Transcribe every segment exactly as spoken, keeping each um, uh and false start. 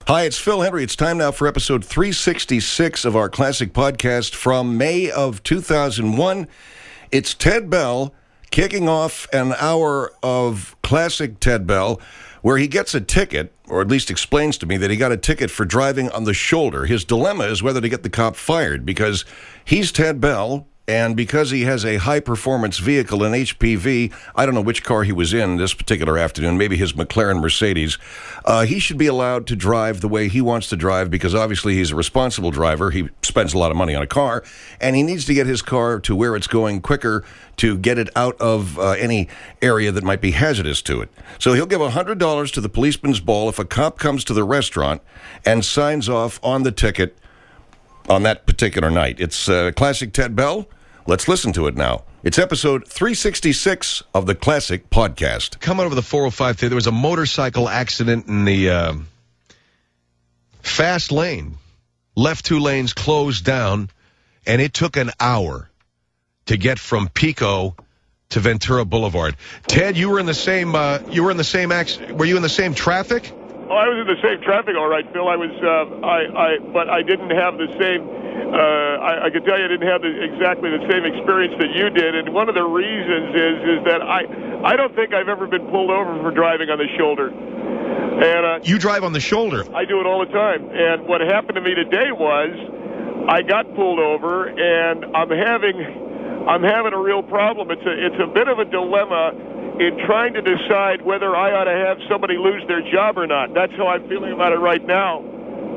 Hi, it's Phil Hendry. It's time now for episode three sixty-six of our classic podcast from May of two thousand one. It's Ted Bell kicking off an hour of classic Ted Bell where he gets a ticket, or at least explains to me that he got a ticket for driving on the shoulder. His dilemma is whether to get the cop fired because he's Ted Bell, and because he has a high-performance vehicle, an H P V, I don't know which car he was in this particular afternoon, maybe his McLaren Mercedes, uh, he should be allowed to drive the way he wants to drive because obviously he's a responsible driver. He spends a lot of money on a car, and he needs to get his car to where it's going quicker to get it out of uh, any area that might be hazardous to it. So he'll give one hundred dollars to the policeman's ball if a cop comes to the restaurant and signs off on the ticket on that particular night. It's uh, classic Ted Bell. Let's listen to it now. It's episode three sixty-six of the Classic Podcast. Coming over the four oh five, there was a motorcycle accident in the uh, fast lane. Left two lanes closed down, and it took an hour to get from Pico to Ventura Boulevard. Ted, you were in the same. Uh, you were in the same. Ac- were you in the same traffic? Oh, I was in the same traffic, all right, Phil. I was. Uh, I. I. But I didn't have the same. Uh, I, I can tell you I didn't have the, exactly the same experience that you did, and one of the reasons is is that I I don't think I've ever been pulled over for driving on the shoulder. And uh, you drive on the shoulder. I do it all the time. And what happened to me today was I got pulled over, and I'm having I'm having a real problem. It's a it's a bit of a dilemma in trying to decide whether I ought to have somebody lose their job or not. That's how I'm feeling about it right now.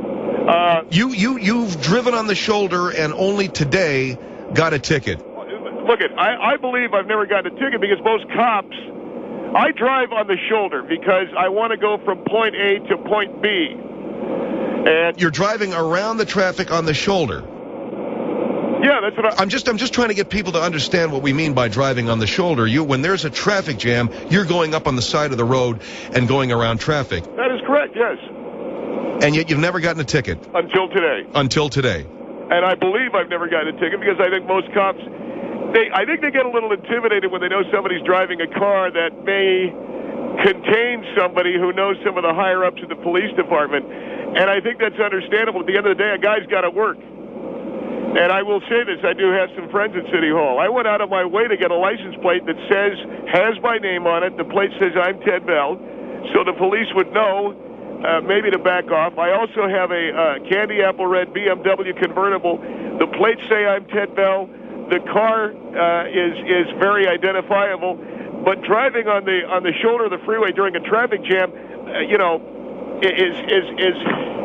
Uh, you, you, you've driven on the shoulder and only today got a ticket. Look, it, I, I believe I've never gotten a ticket because most cops, I drive on the shoulder because I want to go from point A to point B. And you're driving around the traffic on the shoulder. Yeah, that's what I, I'm just I'm just trying to get people to understand what we mean by driving on the shoulder. You, when there's a traffic jam, you're going up on the side of the road and going around traffic. That is correct, yes. And yet you've never gotten a ticket. Until today. Until today. And I believe I've never gotten a ticket because I think most cops, they I think they get a little intimidated when they know somebody's driving a car that may contain somebody who knows some of the higher-ups in the police department. And I think that's understandable. At the end of the day, a guy's got to work. And I will say this, I do have some friends at City Hall. I went out of my way to get a license plate that says, has my name on it. The plate says I'm Ted Bell, so the police would know uh, maybe to back off. I also have a uh, candy apple red B M W convertible. The plates say I'm Ted Bell. The car uh, is is very identifiable. But driving on the on the shoulder of the freeway during a traffic jam, uh, you know, is is is.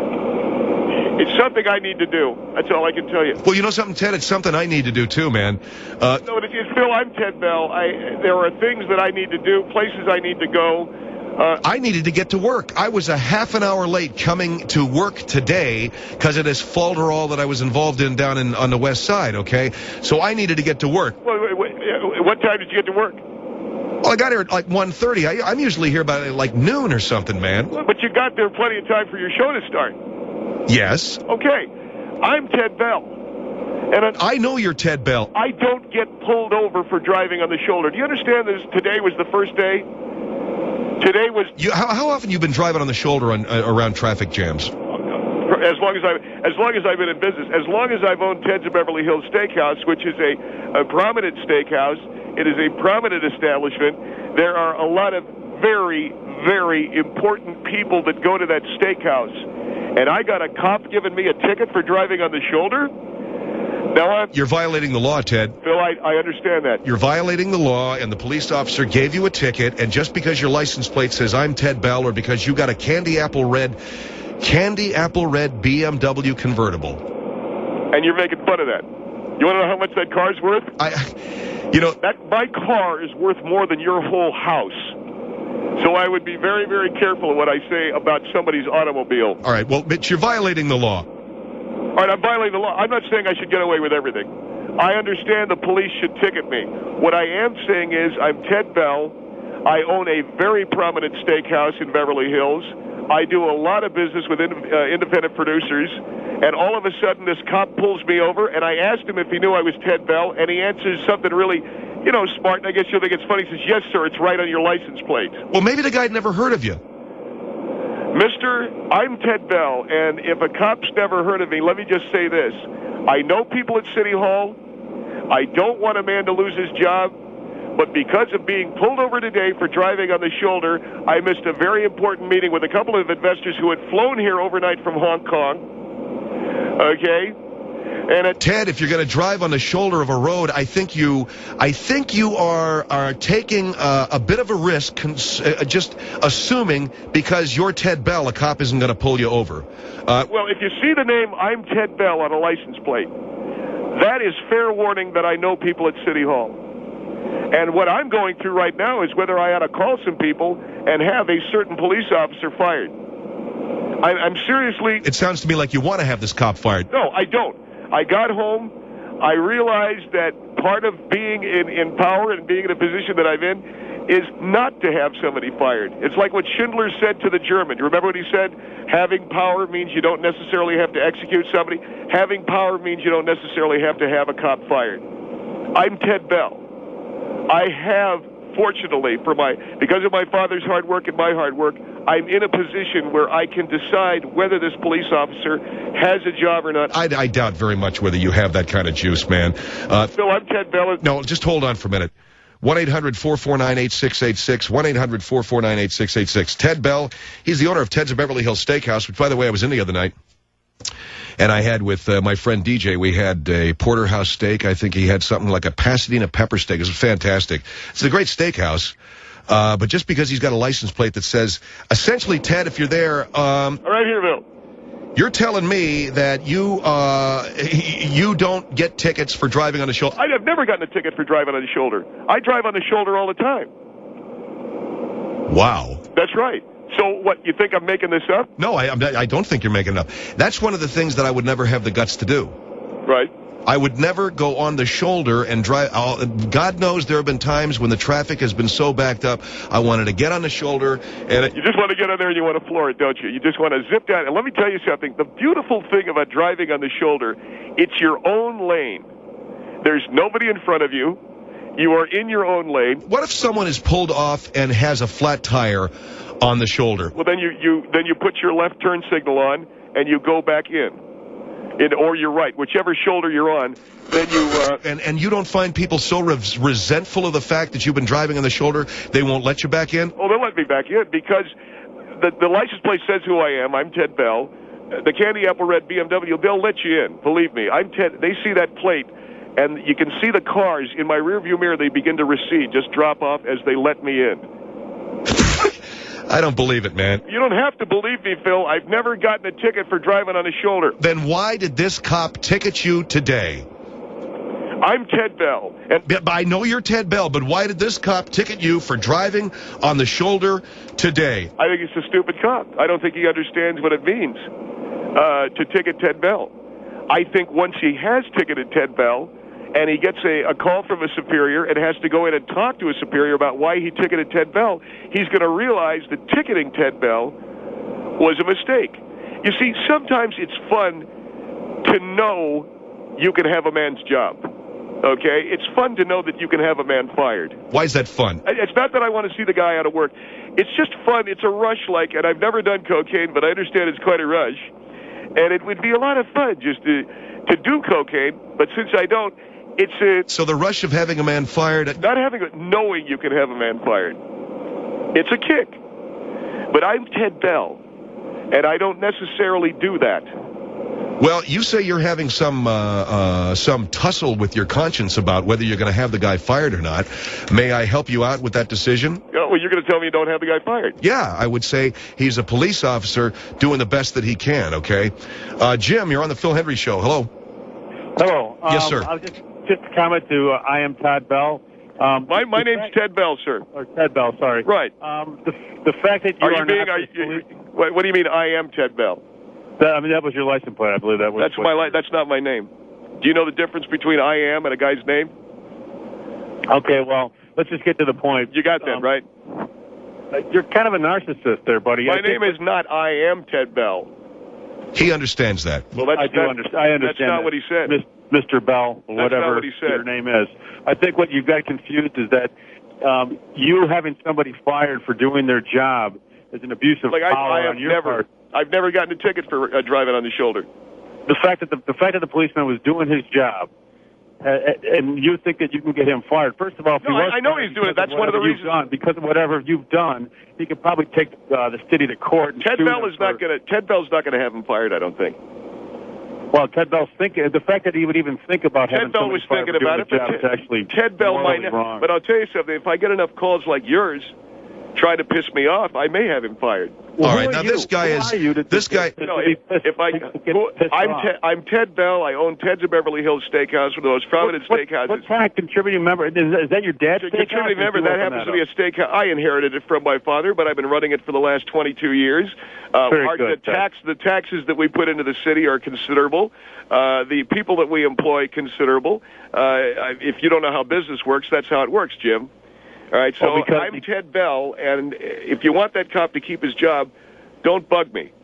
It's something I need to do. That's all I can tell you. Well, you know something, Ted? It's something I need to do, too, man. Uh, no, it is, Phil, I'm Ted Bell. I, there are things that I need to do, places I need to go. Uh, I needed to get to work. I was a half an hour late coming to work today because of this falderall that I was involved in down in, on the west side, okay? So I needed to get to work. Wait, wait, wait, what time did you get to work? Well, I got here at like one thirty. I, I'm usually here by like noon or something, man. But you got there plenty of time for your show to start. Yes. Okay. I'm Ted Bell. And I, I know you're Ted Bell. I don't get pulled over for driving on the shoulder. Do you understand this? Today was the first day. Today was... You, how, how often you been driving on the shoulder on, uh, around traffic jams? As long as I, as long as I've been in business, as long as I've owned Ted's of Beverly Hills Steakhouse, which is a, a prominent steakhouse, it is a prominent establishment. There are a lot of very, very important people that go to that steakhouse. And I got a cop giving me a ticket for driving on the shoulder? Now I'm... You're violating the law, Ted. Phil, I, I understand that. You're violating the law, and the police officer gave you a ticket, and just because your license plate says I'm Ted Bell or because you got a candy apple red, candy apple red B M W convertible. And you're making fun of that. You want to know how much that car's worth? I, you know... That, my car is worth more than your whole house. So I would be very, very careful of what I say about somebody's automobile. All right, well, but you're violating the law. All right, I'm violating the law. I'm not saying I should get away with everything. I understand the police should ticket me. What I am saying is I'm Ted Bell. I own a very prominent steakhouse in Beverly Hills. I do a lot of business with in, uh, independent producers. And all of a sudden, this cop pulls me over, and I asked him if he knew I was Ted Bell, and he answers something really... You know, smart, and I guess you'll think it's funny. He says, yes, sir, it's right on your license plate. Well, maybe the guy had never heard of you. Mister, I'm Ted Bell, and if a cop's never heard of me, let me just say this. I know people at City Hall. I don't want a man to lose his job, but because of being pulled over today for driving on the shoulder, I missed a very important meeting with a couple of investors who had flown here overnight from Hong Kong. Okay? And it, Ted, if you're going to drive on the shoulder of a road, I think you, I think you are are taking uh, a bit of a risk, cons- uh, just assuming because you're Ted Bell, a cop isn't going to pull you over. Uh, well, if you see the name I'm Ted Bell on a license plate, that is fair warning that I know people at City Hall. And what I'm going through right now is whether I ought to call some people and have a certain police officer fired. I, I'm seriously... It sounds to me like you want to have this cop fired. No, I don't. I got home. I realized that part of being in, in power and being in a position that I'm in is not to have somebody fired. It's like what Schindler said to the German. You remember what he said? Having power means you don't necessarily have to execute somebody. Having power means you don't necessarily have to have a cop fired. I'm Ted Bell. I have, fortunately, for my because of my father's hard work and my hard work, I'm in a position where I can decide whether this police officer has a job or not. I, I doubt very much whether you have that kind of juice, man. Uh, so I'm Ted Bell. No, just hold on for a minute. one eight hundred four four nine eight six eight six, one eight hundred four four nine eight six eight six. Ted Bell, he's the owner of Ted's of Beverly Hills Steakhouse, which, by the way, I was in the other night. And I had with uh, my friend D J, we had a porterhouse steak. I think he had something like a Pasadena pepper steak. It was fantastic. It's a great steakhouse. Uh, but just because he's got a license plate that says, essentially, Ted, if you're there... Um, All right, here, Bill. You're telling me that you uh, you don't get tickets for driving on the shoulder? I've never gotten a ticket for driving on the shoulder. I drive on the shoulder all the time. Wow. That's right. So what, you think I'm making this up? No, I, I don't think you're making it up. That's one of the things that I would never have the guts to do. Right. I would never go on the shoulder and drive. I'll, God knows there have been times when the traffic has been so backed up, I wanted to get on the shoulder. and it, You just want to get on there and you want to floor it, don't you? You just want to zip down. And let me tell you something. The beautiful thing about driving on the shoulder, it's your own lane. There's nobody in front of you. You are in your own lane. What if someone is pulled off and has a flat tire on the shoulder? Well, then you, you then you put your left turn signal on and you go back in. in or you're right, whichever shoulder you're on. Then you uh, and and you don't find people so res- resentful of the fact that you've been driving on the shoulder they won't let you back in? Oh, they'll let me back in because the the license plate says who I am. I'm Ted Bell. The candy apple red B M W. They'll let you in. Believe me. I'm Ted. They see that plate. And you can see the cars in my rearview mirror, they begin to recede, just drop off as they let me in. I don't believe it, man. You don't have to believe me, Phil. I've never gotten a ticket for driving on a shoulder. Then why did this cop ticket you today? I'm Ted Bell. And I know you're Ted Bell, but why did this cop ticket you for driving on the shoulder today? I think he's a stupid cop. I don't think he understands what it means uh, to ticket Ted Bell. I think once he has ticketed Ted Bell, and he gets a, a call from a superior and has to go in and talk to a superior about why he ticketed Ted Bell, he's going to realize that ticketing Ted Bell was a mistake. You see, sometimes it's fun to know you can have a man's job, okay? It's fun to know that you can have a man fired. Why is that fun? It's not that I want to see the guy out of work. It's just fun. It's a rush like, and I've never done cocaine, but I understand it's quite a rush. And it would be a lot of fun just to, to do cocaine, but since I don't, it's a... So the rush of having a man fired... Not having it, knowing you can have a man fired. It's a kick. But I'm Ted Bell, and I don't necessarily do that. Well, you say you're having some uh, uh, some tussle with your conscience about whether you're going to have the guy fired or not. May I help you out with that decision? Oh, well, you're going to tell me you don't have the guy fired. Yeah, I would say he's a police officer doing the best that he can, okay? Uh, Jim, you're on the Phil Hendrie Show. Hello. Hello. Yes, um, sir. I was just, just a comment to uh, I am Todd Bell. Um, my my name's fact, Ted Bell, sir. Or Ted Bell, sorry. Right. Um, the, the fact that you are, are you being... not... Are you, what, what do you mean, I am Ted Bell? That, I mean, that was your license plate, I believe that was... That's my li- That's not my name. Do you know the difference between I am and a guy's name? Okay, well, let's just get to the point. You got that, um, right? You're kind of a narcissist there, buddy. My I name think, is not I am Ted Bell. He understands that. Well, that's I do not, understand. I understand. That's not that. what he said. Mister Bell, or That's whatever not what he said. your name is. I think what you've got confused is that um, you having somebody fired for doing their job is an abuse of Like I, power I have on your never, part. I've never gotten a ticket for uh, driving on the shoulder. The fact that the, the fact that the policeman was doing his job, uh, and you think that you can get him fired. First of all, if No, he was I- I know fired he's doing it. because That's one of the whatever you've reasons- done, because of whatever you've done, he could probably take uh, the city to court. And Ted sue Bell them is not for- going to. Ted Bell's not going to have him fired. I don't think. Well, Ted Bell's thinking. The fact that he would even think about having Ted Bell somebody was fired thinking for about doing it, the but job is Ted, actually Ted Bell might morally not. wrong. But I'll tell you something. If I get enough calls like yours, trying to piss me off, I may have him fired. Well, All who right, are now you? this guy Who is- are you to- this to- guy- to- to No, be if, pissed- if I, to get who, pissed I'm, off? Ted, I'm Ted Bell. I own Ted's of Beverly Hills Steakhouse, one of the most prominent what, steakhouses. What kind of contributing member? Is, is that your dad's To steakhouse? contributing or member, you that opened happens to up? be a steakhouse. I inherited it from my father, but I've been running it for the last twenty-two years. Uh, Very our, good, the tax, the taxes that we put into the city are considerable. Uh, the people that we employ, considerable. Uh, I- if you don't know how business works, that's how it works, Jim. All right, so Oh, because I'm he- Ted Bell, and if you want that cop to keep his job, don't bug me.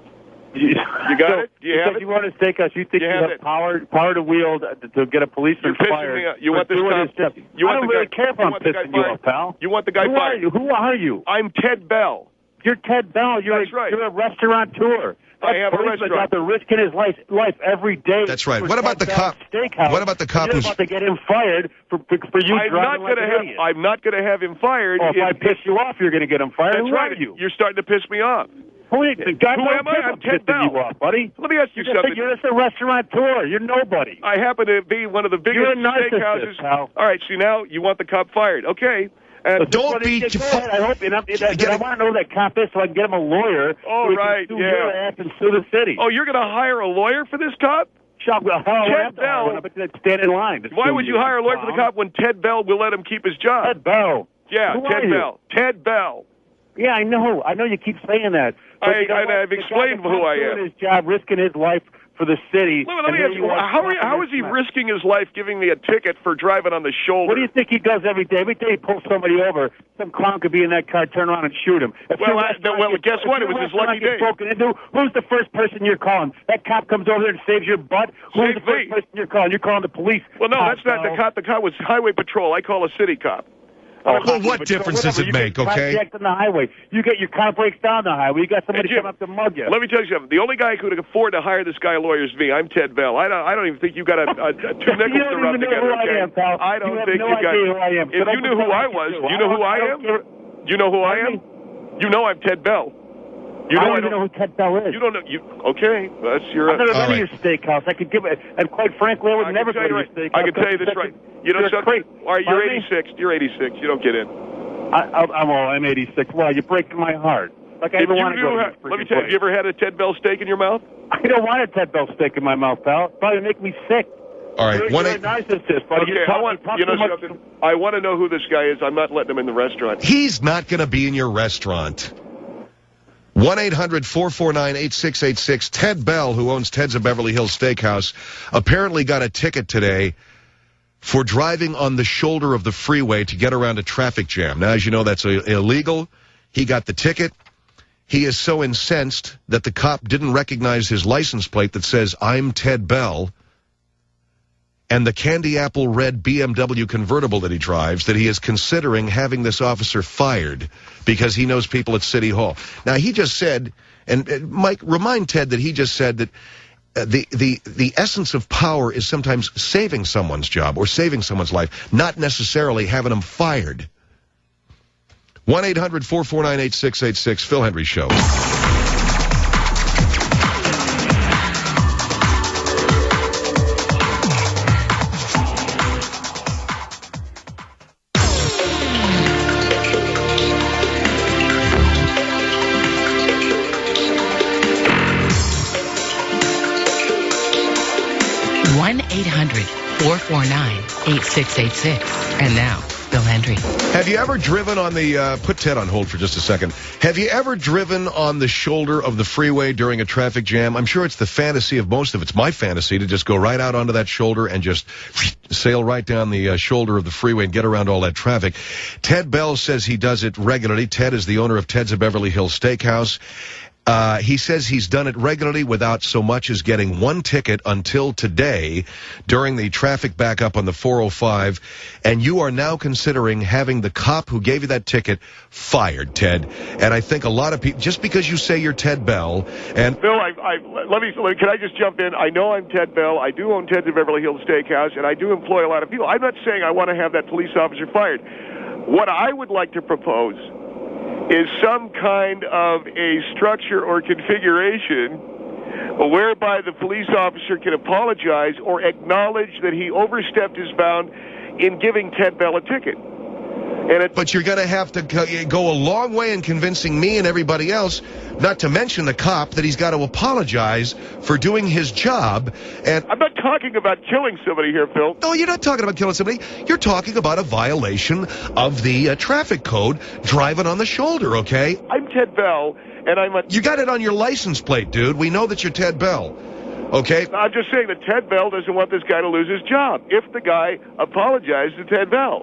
You got so, it? Do you have because it? you want a steakhouse, you think You you, have have it. power power to wield uh, to get a policeman You're pissing fired. me off. You for want this doing cop- his job. you want I don't the really guy- care if you I'm want the guy pissing you fired? off, pal. You want the guy Who fired? Are you? Who are you? I'm Ted Bell. You're Ted Bell. You're That's a, right. You're a restaurateur. I That have a policeman's restaurant. out there risking his life, life every day. That's right. for What about Ted the Bell's cop- Steakhouse. what about the cop You're who's- about to get him fired for for, for you I'm not driving like gonna an have. idiot? I'm not going to have him fired. Oh, if I piss you off, you're going to get him fired. That's Who right. are you? You're starting to piss me off. Who, is, the guy Who don't am I? care I'm about Ted pissing Bell. you off, buddy. Let me ask you You're something. just, you're just a restaurateur. You're nobody. I happen to be one of the biggest You're a narcissist, steakhouses. pal. All right, see now you want the cop fired. Okay. And But Don't what be it- go defi- ahead. I hope. And I'm, and I, Get I it- want to know who that cop is so I can get him a lawyer. Oh, so he right, can sue yeah. your ass and sue the city. oh, you're going to hire a lawyer for this cop? Shop, well, hell, Ted I have to hire Bell- one, but then stand in line. to Why sue would you hire a lawyer for the clown. cop when Ted Bell will let him keep his job? Ted Bell. yeah, Who Ted are you? Bell. Ted Bell. Yeah, I know. I know you keep saying that. But I- you know I- what? I've The guy explained that's who I doing am. His job, risking his life for the city. Let me, let and me here ask you, are how, are, talking how this is he mess. risking his life giving me a ticket for driving on the shoulder? What do you think he does every day? Every day he pulls somebody over, some clown could be in that car, turn around and shoot him. If Well, your I- restaurant well, gets- guess if what? your It was his restaurant lucky gets day. broken into, who's the first person you're calling? That cop comes over there and saves your butt? Who's Save the first me. person you're calling? You're calling the police. Well, no, Cop, that's not the pal. cop. The cop was highway patrol. I call a city cop. Oh, Well, highway what patrol, difference does whatever. it You make, get okay? carjacked on the highway. You get your car breaks down the highway. You got somebody Hey, Jim, come up to mug you. Let me tell you something. The only guy who could afford to hire this guy a lawyer is me. I'm Ted Bell. I don't. I don't even think you got a, a, a two nickels You don't to rub even know together. who I okay? am, pal. I don't You have think no you got. idea who I am. If So you don't knew who pretend I like you was, do. you know who don't- I don't am. care- You know who I Pardon am. You know I'm Ted Bell. You I know don't I even know don't. who Ted Bell is. You don't know. You okay? That's your. I've never All been right. to your steakhouse. I could give it, and quite frankly, I would I never can go tell to you your right. steakhouse. I can tell you this That's right. a- You know you're a something? creep. All right, you're Pardon me? eighty-six. You're eighty-six. You don't get in. I, I, I'm all. I'm eighty-six. Well, you're breaking my heart. Like I If even you want to do go to ha- this let me freaking tell you. Have place. you ever had a Ted Bell steak in your mouth? I don't want a Ted Bell steak in my mouth, pal. It'd probably make me sick. All right, You're, one you're eight. a narcissist, buddy. Okay, You're I talking, want talk you know too much. something. I want to know who this guy is. I'm not letting him in the restaurant. He's not going to be in your restaurant. one eight hundred four four nine eight six eight six. Ted Bell, who owns Ted's of Beverly Hills Steakhouse, apparently got a ticket today for driving on the shoulder of the freeway to get around a traffic jam. Now, as you know, that's uh, illegal. He got the ticket. He is so incensed that the cop didn't recognize his license plate that says, "I'm Ted Bell," and the candy apple red B M W convertible that he drives, that he is considering having this officer fired because he knows people at City Hall. Now, he just said, and uh, Mike, remind Ted that he just said that uh, the, the, the essence of power is sometimes saving someone's job or saving someone's life, not necessarily having them fired. one eight hundred four four nine eight six eight six, Phil Hendry Show. one eight hundred four four nine eight six eight six. And now, Bill Hendry. Have you ever driven on the, uh, put Ted on hold for just a second. Have you ever driven on the shoulder of the freeway during a traffic jam? I'm sure it's the fantasy of most of it's my fantasy to just go right out onto that shoulder and just sail right down the uh, shoulder of the freeway and get around all that traffic. Ted Bell says he does it regularly. Ted is the owner of Ted's of Beverly Hills Steakhouse. Uh, he says he's done it regularly without so much as getting one ticket until today during the traffic backup on the four oh five. And you are now considering having the cop who gave you that ticket fired, Ted. And I think a lot of people, just because you say you're Ted Bell, and Bill, I, I, let me, can I just jump in? I know I'm Ted Bell. I do own Ted's of Beverly Hills Steakhouse, and I do employ a lot of people. I'm not saying I want to have that police officer fired. What I would like to propose is some kind of a structure or configuration whereby the police officer can apologize or acknowledge that he overstepped his bound in giving Ted Bell a ticket. And it, but you're going to have to go a long way in convincing me and everybody else, not to mention the cop, that he's got to apologize for doing his job. And I'm not talking about killing somebody here, Phil. No, you're not talking about killing somebody. You're talking about a violation of the uh, traffic code, driving on the shoulder, okay? I'm Ted Bell, and I'm a... You got it on your license plate, dude. We know that you're Ted Bell, okay? I'm just saying that Ted Bell doesn't want this guy to lose his job if the guy apologized to Ted Bell.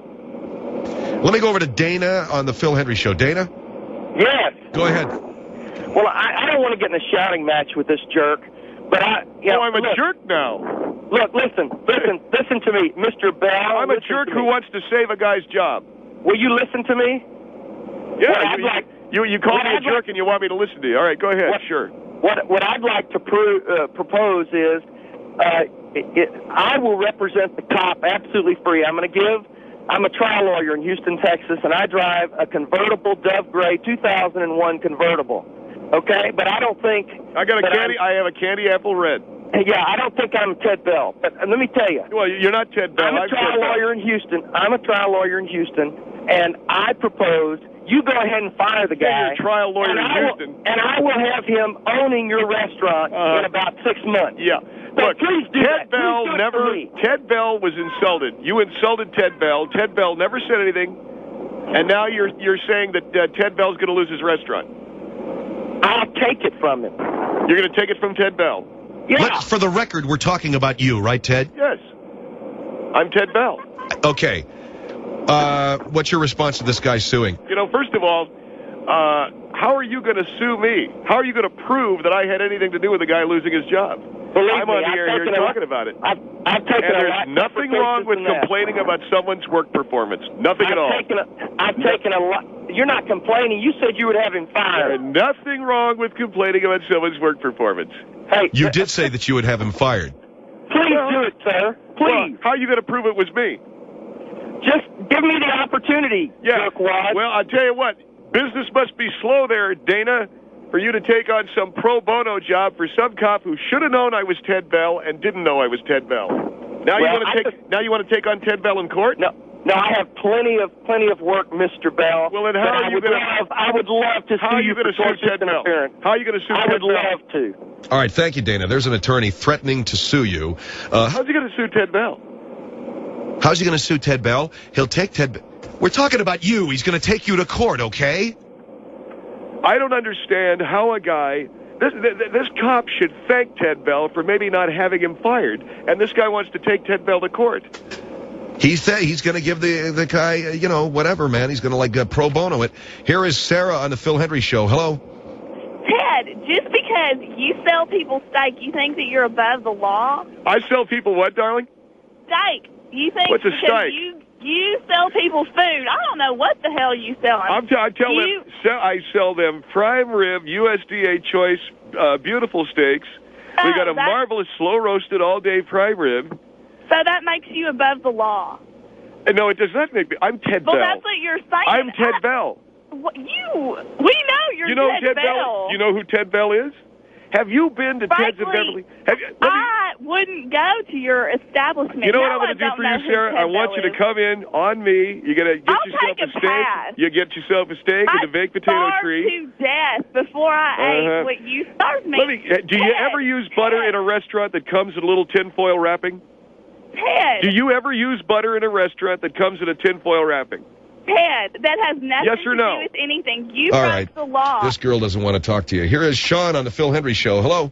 Let me go over to Dana on the Phil Hendry Show. Dana? Yes. Go ahead. Well, I, I don't want to get in a shouting match with this jerk, but I... You know, oh, I'm a look, jerk now. Look, listen, listen, listen to me, Mister Bell. I'm a jerk who wants to save a guy's job. Will you listen to me? Yeah, well, you, like, you, you call me a I'd jerk like, and you want me to listen to you. All right, go ahead, what, sure. What, what I'd like to pro, uh, propose is uh, it, it, I will represent the cop absolutely free. I'm going to give... I'm a trial lawyer in Houston, Texas, and I drive a convertible Dove Gray two thousand one convertible. Okay, but I don't think I got a candy. I'm, I have a candy apple red. Yeah, I don't think I'm Ted Bell. But uh, let me tell you. Well, you're not Ted Bell. I'm a I'm trial Ted lawyer Bell. in Houston. I'm a trial lawyer in Houston, and I propose you go ahead and fire the guy. You're a trial lawyer and in I Houston, will, and I will have him owning your restaurant uh, in about six months. Yeah. So Look, please do Ted that. Bell please do never. Ted Bell was insulted. You insulted Ted Bell. Ted Bell never said anything, and now you're you're saying that uh, Ted Bell's going to lose his restaurant. I'll take it from him. You're going to take it from Ted Bell. Yeah. Let's, for the record, we're talking about you, right, Ted? Yes. I'm Ted Bell. Okay. Uh, what's your response to this guy suing? You know, first of all, uh, how are you going to sue me? How are you going to prove that I had anything to do with the guy losing his job? Believe I'm me, on the I've air here taken a- talking about it. I've, I've taken And a there's lot nothing tougher wrong cases with than that. complaining about someone's work performance. Nothing I've at all. Taken a, I've taken a lot. You're not complaining. You said you would have him fired. There's nothing wrong with complaining about someone's work performance. Hey, You did say that you would have him fired. please Well, do it, sir. Well, Please. how are you going to prove it was me? Just give me the opportunity, Yeah. jerkwad. Well, I'll tell you what. Business must be slow there, Dana, for you to take on some pro bono job for some cop who should have known I was Ted Bell and didn't know I was Ted Bell. Now you Well, want I to take just- now you want to take on Ted Bell in court? No, no, I have plenty of plenty of work, Mister Bell. Well, then how but are I you would gonna- love, I would love to How sue are you you going for to sue Ted tortious Bell? interference. How are you going to sue I Ted would Bell? love to. All right, thank you, Dana. There's an attorney threatening to sue you. Uh, How's he going to sue Ted Bell? how's he going to sue Ted Bell? He'll take Ted... Be- We're talking about you. He's going to take you to court, okay? I don't understand how a guy... This, this, this cop should thank Ted Bell for maybe not having him fired, and this guy wants to take Ted Bell to court. He said he's going to give the the guy, uh, you know, whatever, man. He's going to, like, uh, pro bono it. Here is Sarah on the Phil Hendry Show. Hello? Ted, just because you sell people steak, you think that you're above the law? I sell people what, darling? Steak. You think What's a because steak? you you sell people food. I don't know what the hell you sell. I'm t- I tell You- them sell, I sell them prime rib, U S D A choice, uh, beautiful steaks. We Oh, got a that- marvelous slow roasted all day prime rib. So that makes you above the law. Uh, no, it does not make me. I'm Ted Well, Bell. that's what you're saying. I'm Ted I- Bell. What, you, we know you're You know Ted, who Ted Bell. You know who Ted Bell is? Have you been to Ted's in Frankly, Beverly? Have you, let me- I wouldn't go to your establishment. You know what No I'm going to one do for don't you, know who Sarah? Ted I want Bell you to is. come in on me. You're going to get I'll yourself take a a steak. pass. You get yourself a steak and a baked potato I tree. starved to death before I Uh-huh. ate what you served me. Let me. uh, Do you Ted, ever use butter Ted, in a restaurant that comes in a little tinfoil wrapping? Ted, Do you ever use butter in a restaurant that comes in a tinfoil wrapping? Ed, that has nothing Yes or to no? do with anything. You All broke right. the law. This girl doesn't want to talk to you. Here is Sean on the Phil Hendry Show. Hello?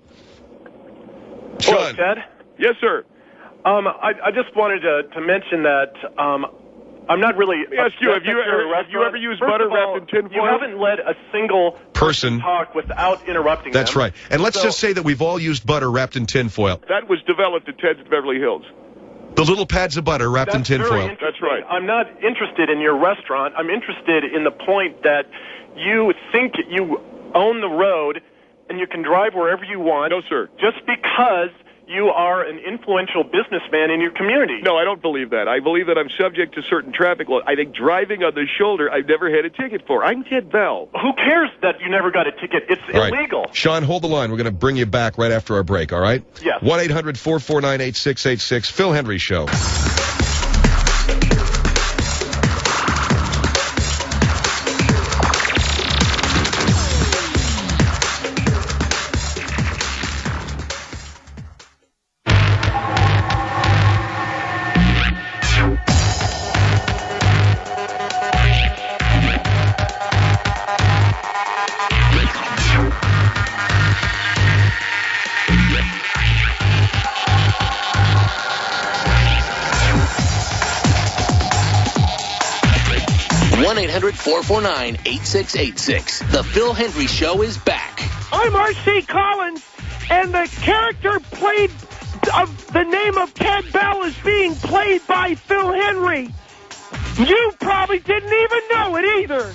Sean. Hello, Ted. Yes, sir. Um, I, I just wanted to, to mention that um, I'm not really. Let me ask you, have you, ever, have you ever used First butter of all, wrapped in tin foil? You haven't let a single person talk without interrupting That's them. right. And let's So- just say that we've all used butter wrapped in tin foil. That was developed at Ted's Beverly Hills. The little pads of butter wrapped That's in tin very foil. interesting. That's right. I'm not interested in your restaurant. I'm interested in the point that you think you own the road and you can drive wherever you want. No, sir. Just because you are an influential businessman in your community. No, I don't believe that. I believe that I'm subject to certain traffic laws. I think driving on the shoulder, I've never had a ticket for. I'm Ted Bell. Who cares that you never got a ticket? It's All right. illegal. Sean, hold the line. We're going to bring you back right after our break, all right? Yes. one eight hundred four four nine eight six eight six. Phil Hendry Show. one eight hundred four four nine eight six eight six. The Phil Hendry Show is back. I'm R C Collins, and the character played of the name of Ted Bell is being played by Phil Hendry. You probably didn't even know it either.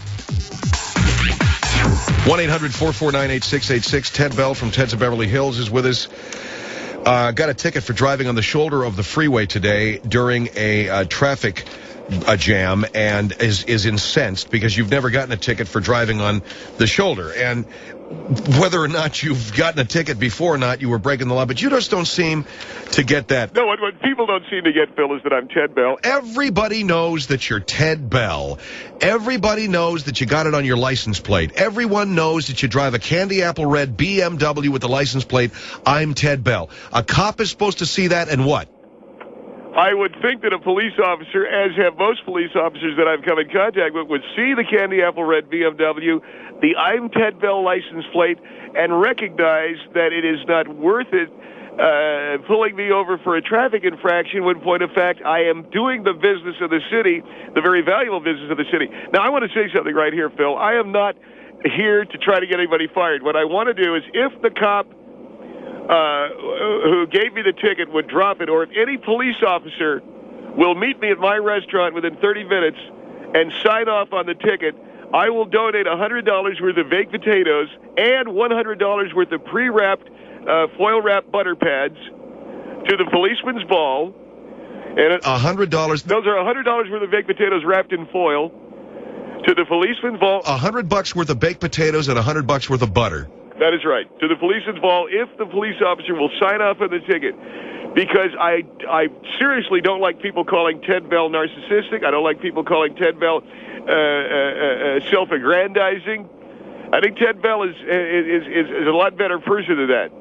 one eight hundred four four nine eight six eight six. Ted Bell from Ted's of Beverly Hills is with us. Uh, got a ticket for driving on the shoulder of the freeway today during a uh, traffic a jam, and is is incensed because you've never gotten a ticket for driving on the shoulder. And whether or not you've gotten a ticket before or not, you were breaking the law, but you just don't seem to get that. No, what, what people don't seem to get, Phil, is that I'm Ted Bell. Everybody knows that you're Ted Bell. Everybody knows that you got it on your license plate. Everyone knows that you drive a candy apple red B M W with the license plate, I'm Ted Bell. A cop is supposed to see that, and what? I would think that a police officer, as have most police officers that I've come in contact with, would see the candy apple red B M W, the I'm Ted Bell license plate, and recognize that it is not worth it uh, pulling me over for a traffic infraction when, point of fact, I am doing the business of the city, the very valuable business of the city. Now, I want to say something right here, Phil. I am not here to try to get anybody fired. What I want to do is, if the cop Uh, who gave me the ticket would drop it, or if any police officer will meet me at my restaurant within thirty minutes and sign off on the ticket, I will donate one hundred dollars worth of baked potatoes and one hundred dollars worth of pre-wrapped, uh, foil-wrapped butter pads to the policeman's ball. And one hundred dollars? Those are one hundred dollars worth of baked potatoes wrapped in foil to the policeman's ball. one hundred bucks worth of baked potatoes and one hundred bucks worth of butter. That is right. To the policeman's ball, if the police officer will sign off on the ticket. Because I, I seriously don't like people calling Ted Bell narcissistic. I don't like people calling Ted Bell uh, uh, uh, self-aggrandizing. I think Ted Bell is, is, is, is a lot better person than that.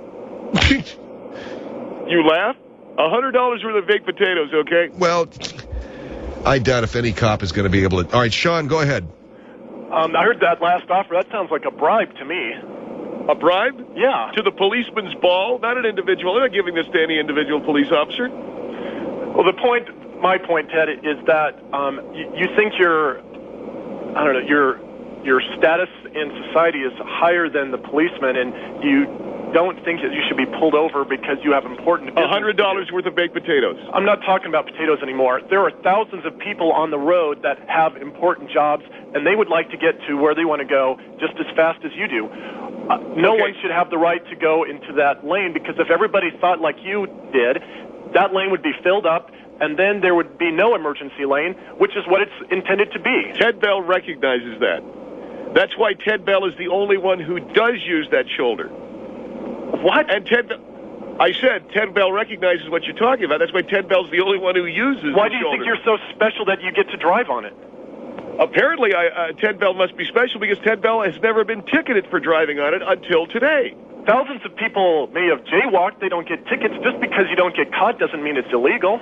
You laugh? one hundred dollars worth of baked potatoes, okay? Well, I doubt if any cop is going to be able to. All right, Sean, go ahead. Um, I heard that last offer. That sounds like a bribe to me. A bribe? Yeah. To the policeman's ball, not an individual. They're not giving this to any individual police officer. Well, the point, my point, Ted, is that um, you, you think your, I don't know, your your status in society is higher than the policeman, and you don't think that you should be pulled over because you have important business. one hundred dollars worth of baked potatoes. I'm not talking about potatoes anymore. There are thousands of people on the road that have important jobs, and they would like to get to where they want to go just as fast as you do. Uh, no Okay. one should have the right to go into that lane, because if everybody thought like you did, that lane would be filled up, and then there would be no emergency lane, which is what it's intended to be. Ted Bell recognizes that. That's why Ted Bell is the only one who does use that shoulder. What? And Ted, I said Ted Bell recognizes what you're talking about. That's why Ted Bell's the only one who uses Why the do you shoulder. think you're so special that you get to drive on it? Apparently, I, uh, Ted Bell must be special because Ted Bell has never been ticketed for driving on it until today. Thousands of people may have jaywalked. They don't get tickets. Just because you don't get caught doesn't mean it's illegal.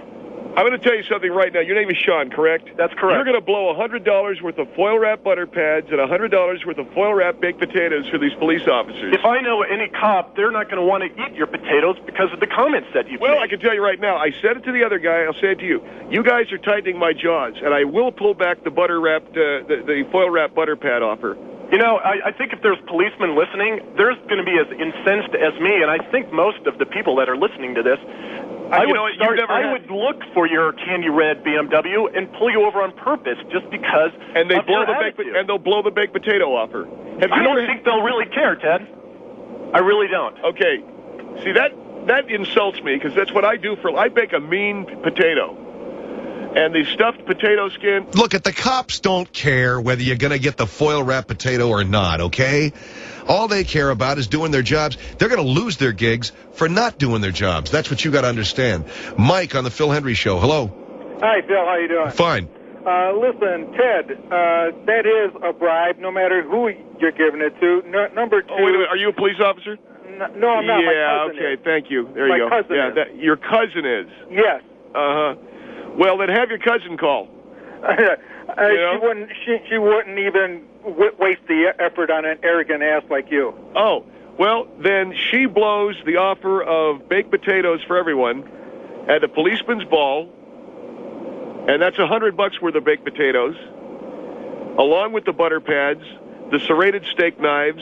I'm going to tell you something right now. Your name is Sean, correct? That's correct. You're going to blow one hundred dollars worth of foil wrap butter pads and one hundred dollars worth of foil wrap baked potatoes for these police officers. If I know any cop, they're not going to want to eat your potatoes because of the comments that you've Well, made. I can tell you right now, I said it to the other guy, I'll say it to you. You guys are tightening my jaws, and I will pull back the butter wrapped, uh, the, the foil wrap butter pad offer. You know, I, I think if there's policemen listening, there's going to be as incensed as me, and I think most of the people that are listening to this, I, you would, know what, start, you've never I had- would look for your candy red B M W and pull you over on purpose just because And they of blow your the baked, attitude. and they'll blow the baked potato offer. Have you I don't ever- think they'll really care, Ted. I really don't. Okay, see that that insults me because that's what I do for. I bake a mean potato, and the stuffed potato skin. Look, at the cops don't care whether you're going to get the foil wrap potato or not, okay? All they care about is doing their jobs. They're going to lose their gigs for not doing their jobs. That's what you got to understand. Mike on the Phil Hendry Show. Hello. Hi, Phil. How you doing? Fine. Uh, listen, Ted, uh, that is a bribe, no matter who you're giving it to. No, number two. Oh, wait a minute. Are you a police officer? N- no, I'm not. Yeah. My cousin Okay. is. Thank you. There My you go. cousin yeah. is. That, your cousin is. Yes. Uh huh. Well, then have your cousin call. uh, know? She wouldn't. She, she wouldn't even w- waste the effort on an arrogant ass like you. Oh, well, then she blows the offer of baked potatoes for everyone at the policeman's ball, and that's a hundred bucks worth of baked potatoes, along with the butter pads, the serrated steak knives.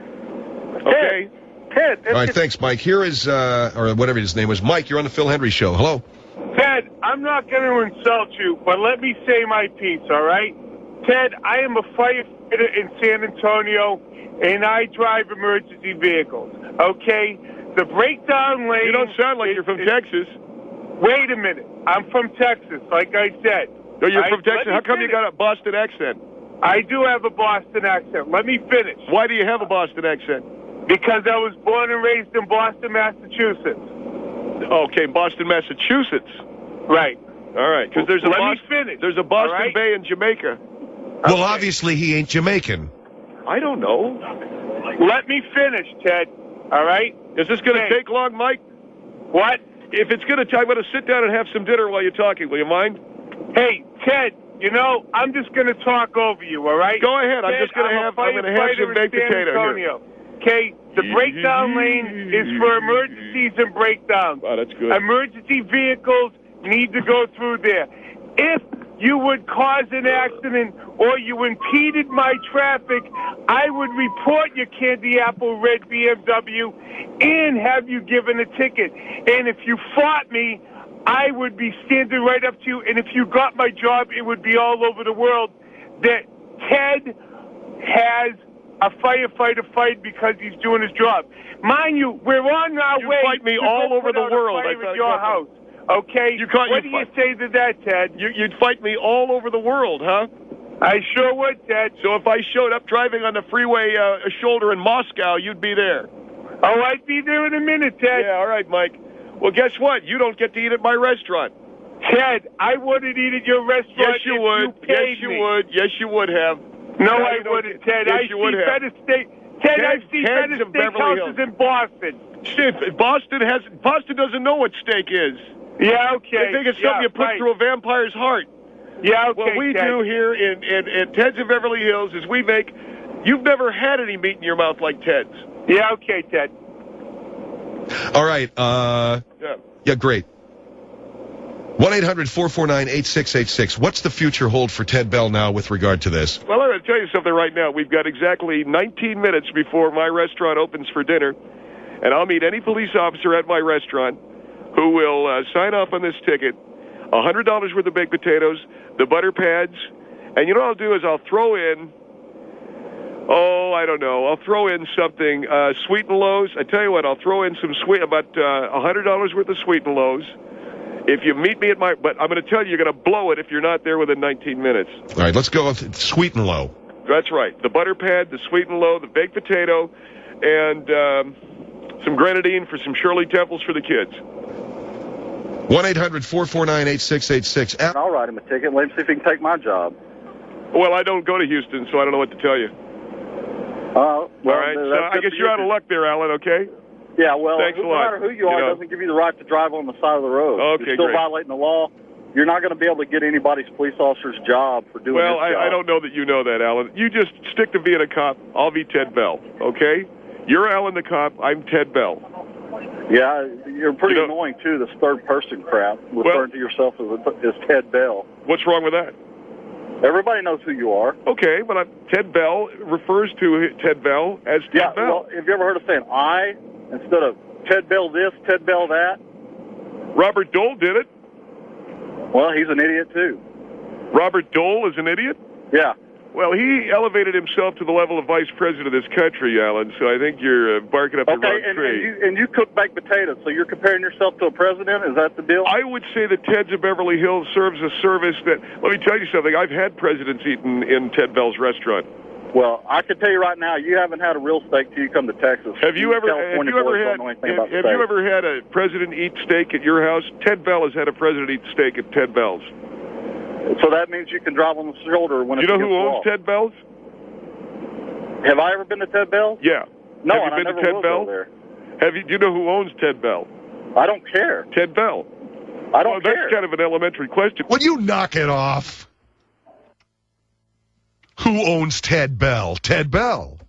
Okay. Ted. All right, thanks, Mike. Here is, uh, or whatever his name was. Mike, you're on the Phil Hendry Show. Hello. Ted, I'm not going to insult you, but let me say my piece, all right? Ted, I am a firefighter in San Antonio, and I drive emergency vehicles, okay? The breakdown lane... You don't sound like is- you're from is- Texas. Wait a minute. I'm from Texas, like I said. No, you're I- from Texas. let me How come you finish. got a Boston accent? I do have a Boston accent. Let me finish. Why do you have a Boston accent? Because I was born and raised in Boston, Massachusetts. Okay, Boston, Massachusetts. Right. All right, because there's a Let me Boston, finish, there's a Boston all right? Bay in Jamaica. Well, obviously he ain't Jamaican. I don't know. Let me finish, Ted. All right? Is this going to Hey. take long, Mike? What? If it's going to, I'm going to sit down and have some dinner while you're talking. Will you mind? Hey, Ted, you know, I'm just going to talk over you, all right? Go ahead. I'm Ted, just going to I'm a have. I'm going to have firefighter some in baked San potato here. Antonio. Okay, the breakdown lane is for emergencies and breakdowns. Oh, that's good. Emergency vehicles need to go through there. If you would cause an accident or you impeded my traffic, I would report your candy apple red B M W and have you given a ticket. And if you fought me, I would be standing right up to you. And if you got my job, it would be all over the world that Ted has a firefighter fight because he's doing his job. Mind you, we're on our You way. fight me to all go over put the out a world. fire I at thought- your house. Okay? You can't- what you do you fight- say to that, Ted? You, you'd fight me all over the world, huh? I sure would, Ted. So if I showed up driving on the freeway uh, a shoulder in Moscow, you'd be there. Oh, I'd be there in a minute, Ted. Yeah, all right, Mike. Well, guess what? You don't get to eat at my restaurant. Ted, I wouldn't eat at your restaurant Yes, you if would. you paid yes, you me. would. Yes, you would have. No, No, I you don't wouldn't, get- Ted. yes, I you see would have. better steak. Ted, Ted- I see Ted's better of Beverly steakhouses Hills. in Boston. Shit, Boston has Boston doesn't know what steak is. Yeah, okay. They think it's something yeah, you put right. through a vampire's heart. Yeah, okay, What we Ted. do here in, in, in Ted's of Beverly Hills is we make. You've never had any meat in your mouth like Ted's. Yeah, okay, Ted. All right. Uh, Yeah. yeah, great. one eight hundred four four nine eight six eight six. What's the future hold for Ted Bell now with regard to this? Well, I'm going to tell you something right now. We've got exactly nineteen minutes before my restaurant opens for dinner, and I'll meet any police officer at my restaurant who will uh, sign off on this ticket, one hundred dollars worth of baked potatoes, the butter pads, and you know what I'll do is I'll throw in, oh, I don't know, I'll throw in something, uh, Sweet and Lows. I tell you what, I'll throw in some sweet, about uh, one hundred dollars worth of Sweet and Lows. If you meet me at my, but I'm going to tell you, you're going to blow it if you're not there within nineteen minutes. All right, let's go with Sweet and Low. That's right. The butter pad, the Sweet and Low, the baked potato, and um, some grenadine for some Shirley Temples for the kids. one eight hundred four four nine eight six eight six. I'll write him a ticket and let him see if he can take my job. Well, I don't go to Houston, so I don't know what to tell you. Uh, well, All right, that's so I good guess for you're you. out of luck there, Alan, okay? Yeah, well, Thanks a no lot. matter who you You are, know. it doesn't give you the right to drive on the side of the road. Okay, You're still great. violating the law. you're not going to be able to get anybody's police officer's job for doing Well, his job. I, I don't know that you know that, Alan. You just stick to being a cop. I'll be Ted Bell, okay? You're Alan the cop. I'm Ted Bell. Yeah, you're pretty You know- annoying, too, this third-person crap, referring Well- to yourself as, a, as Ted Bell. What's wrong with that? Everybody knows who you are. Okay, but I'm, Ted Bell refers to Ted Bell as Ted Yeah, Bell. well, have you ever heard of saying I instead of Ted Bell this, Ted Bell that? Robert Dole did it. Well, he's an idiot, too. Robert Dole is an idiot? Yeah. Well, he elevated himself to the level of vice president of this country, Alan, so I think you're uh, barking up the Okay, wrong and, tree. and, you, and you cook baked potatoes, so you're comparing yourself to a president? Is that the deal? I would say that Ted's of Beverly Hills serves a service that, let me tell you something, I've had presidents eaten in Ted Bell's restaurant. Well, I can tell you right now, you haven't had a real steak till you come to Texas. Have you ever, have California you ever boys had, don't know anything have, about have steak. you ever had a president eat steak at your house? Ted Bell has had a president eat steak at Ted Bell's. So that means you can drive on the shoulder when Do it's you know who against the owns law. Ted Bell's? Have I ever been to Ted Bell? Yeah. No, have and I you been never to Ted will Bell? go there. Have you? Do you know who owns Ted Bell? I don't care. Ted Bell. I don't well, care. That's kind of an elementary question. Will you knock it off? Who owns Ted Bell? Ted Bell.